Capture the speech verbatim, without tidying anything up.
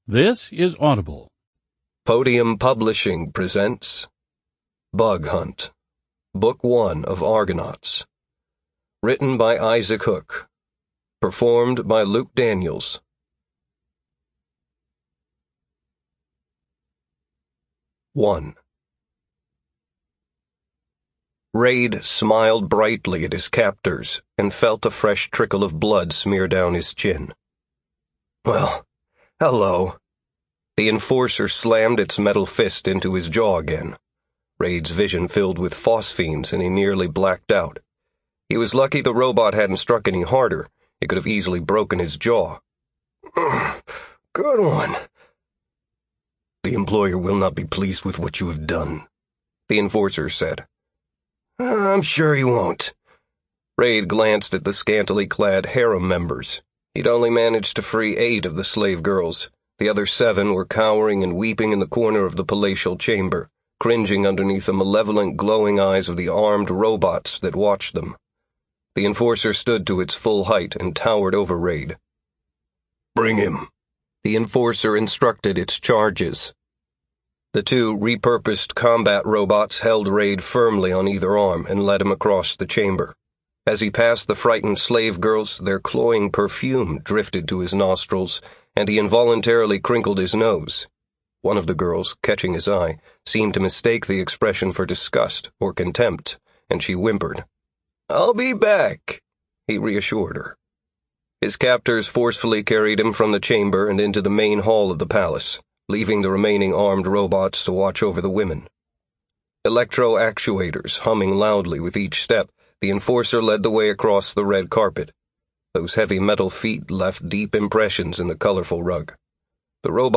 This is Audible. Podium Publishing presents Bug Hunt, Book One of Argonauts. Written by Isaac Hook. Performed by Luke Daniels. One. Raid smiled brightly at his captors and felt a fresh trickle of blood smear down his chin. Well, hello. The enforcer slammed its metal fist into his jaw again. Raid's vision filled with phosphenes and he nearly blacked out. He was lucky the robot hadn't struck any harder. It could have easily broken his jaw. Good one. The employer will not be pleased with what you have done, the enforcer said. I'm sure he won't. Raid glanced at the scantily clad harem members. He'd only managed to free eight of the slave girls. The other seven were cowering and weeping in the corner of the palatial chamber, cringing underneath the malevolent glowing eyes of the armed robots that watched them. The enforcer stood to its full height and towered over Raid. Bring him. The enforcer instructed its charges. The two repurposed combat robots held Raid firmly on either arm and led him across the chamber. As he passed the frightened slave girls, their cloying perfume drifted to his nostrils, and he involuntarily crinkled his nose. One of the girls, catching his eye, seemed to mistake the expression for disgust or contempt, and she whimpered. I'll be back, he reassured her. His captors forcefully carried him from the chamber and into the main hall of the palace, leaving the remaining armed robots to watch over the women. Electro-actuators humming loudly with each step, the enforcer led the way across the red carpet. Those heavy metal feet left deep impressions in the colorful rug. The robot